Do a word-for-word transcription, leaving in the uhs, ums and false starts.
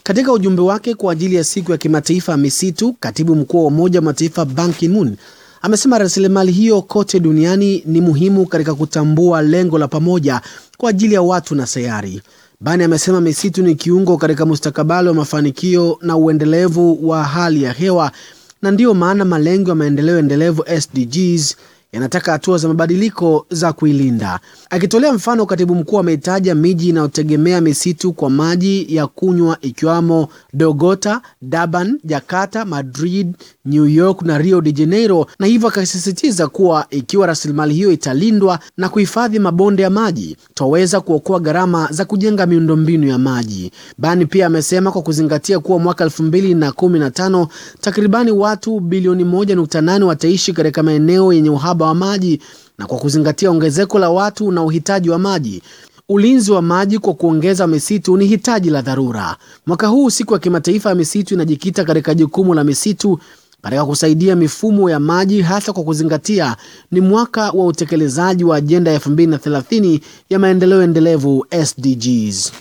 Katika ujumbe wake kwa ajili ya siku ya kimataifa ya misitu, katibu mkuu wa Umoja wa Mataifa Ban Ki-moon amesema rasilimali hiyo kote duniani ni muhimu katika kutambua lengo la pamoja kwa ajili ya watu na sayari. Ban amesema misitu ni kiungo katika mustakabali wa mafanikio na uendelevu wa hali ya hewa, na ndiyo maana malengo ya maendeleo endelevu S D Gs yanataka hatua za mabadiliko za kuilinda. Akitolea mfano, katibu mkuu ametaja miji inayotegemea misitu kwa maji ya kunywa ikiwamo Bogota, Durban, Jakarta, Madrid, New York na Rio de Janeiro, na hivyo akasisitiza kuwa ikiwa rasilimali hiyo italindwa na kuhifadhi mabonde ya maji, tutaweza kuokoa gharama za kujenga miundombinu ya maji. Ban pia amesema kwa kuzingatia kuwa mwaka elfu mbili na kumi na tano takribani watu bilioni moja nukta nane wataishi katika maeneo yenye uhaba wa maji, na kwa kuzingatia ongezeko la watu na uhitaji wa maji, ulinzi wa maji kwa kuongeza misitu ni hitaji la dharura. Mwaka huu siku ya kimataifa ya misitu inajikita katika jukumu la misitu katika kusaidia mifumo ya maji, hasa kwa kuzingatia ni mwaka wa utekelezaji wa ajenda ya elfu mbili na thelathini ya maendeleo endelevu S D Gs.